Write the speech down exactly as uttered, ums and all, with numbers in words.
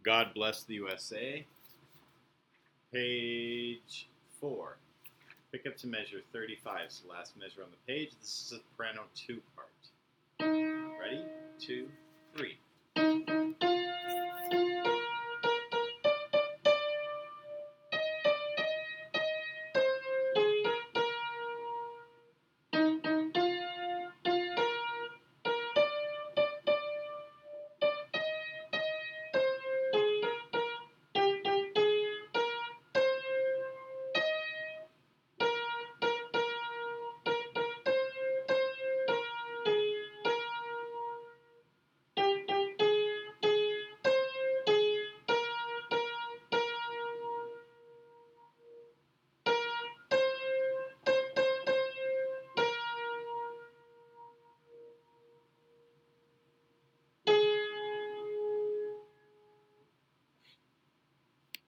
God Bless the U S A, page four. Pick up to measure thirty-five, so last measure on the page. This is a soprano two part. Ready? Two, three.